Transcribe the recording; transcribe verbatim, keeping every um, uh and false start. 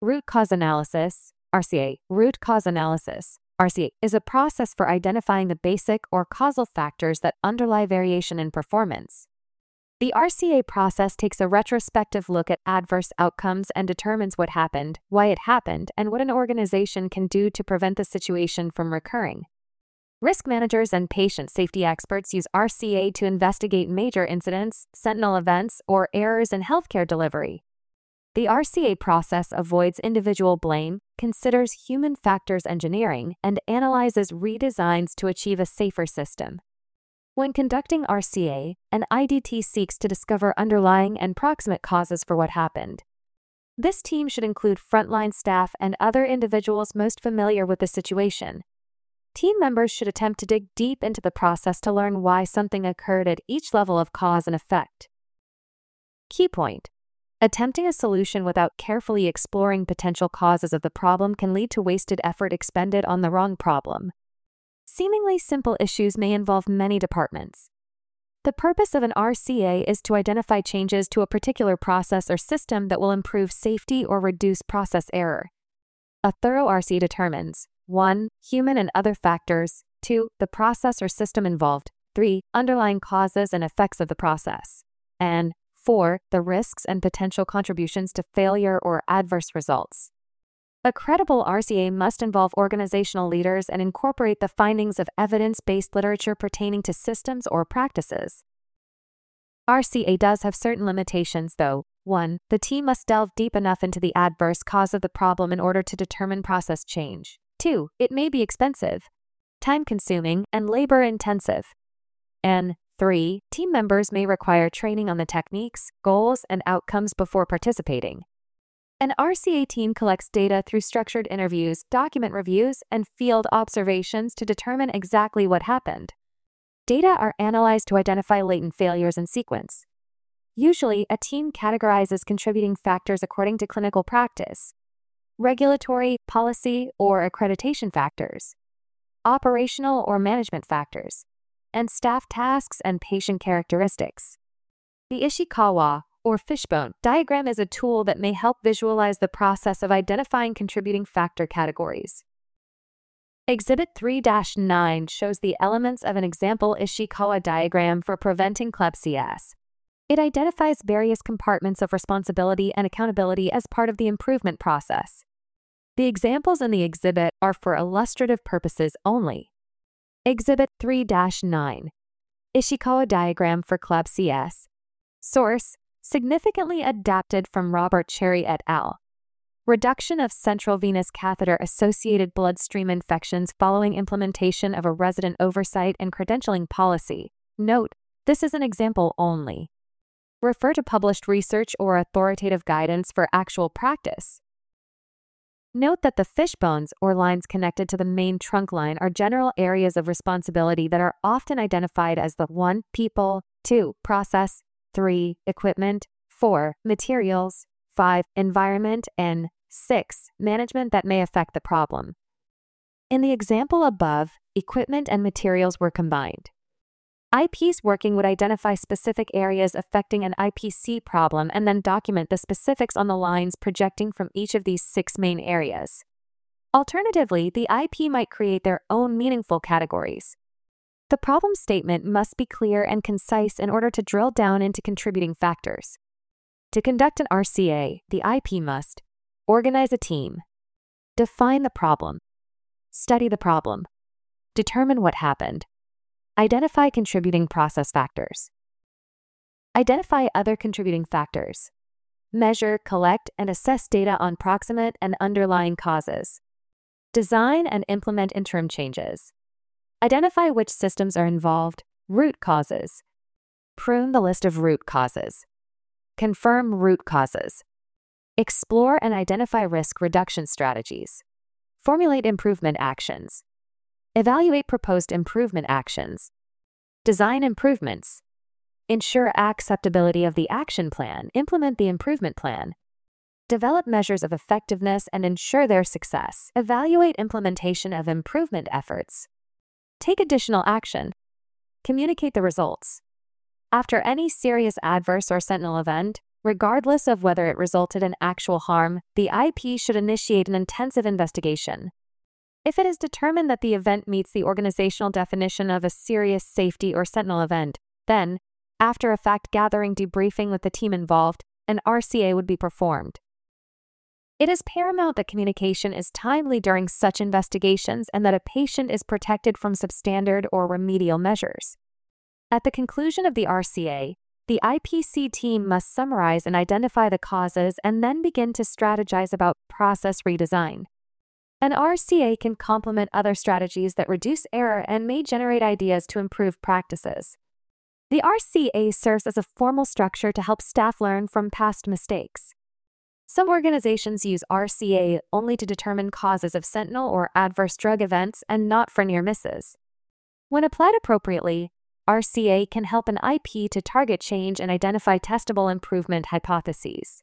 Root cause analysis, R C A. Root cause analysis, R C A, is a process for identifying the basic or causal factors that underlie variation in performance. The R C A process takes a retrospective look at adverse outcomes and determines what happened, why it happened, and what an organization can do to prevent the situation from recurring. Risk managers and patient safety experts use R C A to investigate major incidents, sentinel events, or errors in healthcare delivery. The R C A process avoids individual blame, considers human factors engineering, and analyzes redesigns to achieve a safer system. When conducting R C A, an I D T seeks to discover underlying and proximate causes for what happened. This team should include frontline staff and other individuals most familiar with the situation. Team members should attempt to dig deep into the process to learn why something occurred at each level of cause and effect. Key point: attempting a solution without carefully exploring potential causes of the problem can lead to wasted effort expended on the wrong problem. Seemingly simple issues may involve many departments. The purpose of an R C A is to identify changes to a particular process or system that will improve safety or reduce process error. A thorough R C A determines one Human and other factors, two The process or system involved, three Underlying causes and effects of the process, and four The risks and potential contributions to failure or adverse results. A credible R C A must involve organizational leaders and incorporate the findings of evidence-based literature pertaining to systems or practices. R C A does have certain limitations, though. one The team must delve deep enough into the adverse cause of the problem in order to determine process change. two It may be expensive, time-consuming, and labor-intensive. And three Team members may require training on the techniques, goals, and outcomes before participating. An R C A team collects data through structured interviews, document reviews, and field observations to determine exactly what happened. Data are analyzed to identify latent failures in sequence. Usually, a team categorizes contributing factors according to clinical practice, regulatory, policy, or accreditation factors, operational or management factors, and staff tasks and patient characteristics. The Ishikawa, or fishbone, diagram is a tool that may help visualize the process of identifying contributing factor categories. Exhibit three dash nine shows the elements of an example Ishikawa diagram for preventing C L E B C S. It identifies various compartments of responsibility and accountability as part of the improvement process. The examples in the exhibit are for illustrative purposes only. Exhibit three dash nine. Ishikawa diagram for C L E B C S. Source: significantly adapted from Robert Cherry et al. Reduction of central venous catheter-associated bloodstream infections following implementation of a resident oversight and credentialing policy. Note: this is an example only. Refer to published research or authoritative guidance for actual practice. Note that the fishbones, or lines connected to the main trunk line, are general areas of responsibility that are often identified as the one People, two Process, three Equipment, four Materials, five Environment, and six Management that may affect the problem. In the example above, equipment and materials were combined. I Ps working would identify specific areas affecting an I P C problem and then document the specifics on the lines projecting from each of these six main areas. Alternatively, the I P might create their own meaningful categories. The problem statement must be clear and concise in order to drill down into contributing factors. To conduct an R C A, the I P must organize a team, define the problem, study the problem, determine what happened, identify contributing process factors, identify other contributing factors, measure, collect, and assess data on proximate and underlying causes, design and implement interim changes, identify which systems are involved, root causes, prune the list of root causes, confirm root causes, explore and identify risk reduction strategies, formulate improvement actions, evaluate proposed improvement actions, design improvements, ensure acceptability of the action plan, implement the improvement plan, develop measures of effectiveness and ensure their success, evaluate implementation of improvement efforts, take additional action, communicate the results. After any serious adverse or sentinel event, Regardless of whether it resulted in actual harm, the I P should initiate an intensive investigation. If it is determined that the event meets the organizational definition of a serious safety or sentinel event, then, after a fact-gathering debriefing with the team involved, an R C A would be performed. It is paramount that communication is timely during such investigations and that a patient is protected from substandard or remedial measures. At the conclusion of the R C A, the I P C team must summarize and identify the causes and then begin to strategize about process redesign. An R C A can complement other strategies that reduce error and may generate ideas to improve practices. The R C A serves as a formal structure to help staff learn from past mistakes. Some organizations use R C A only to determine causes of sentinel or adverse drug events and not for near misses. When applied appropriately, R C A can help an I P to target change and identify testable improvement hypotheses.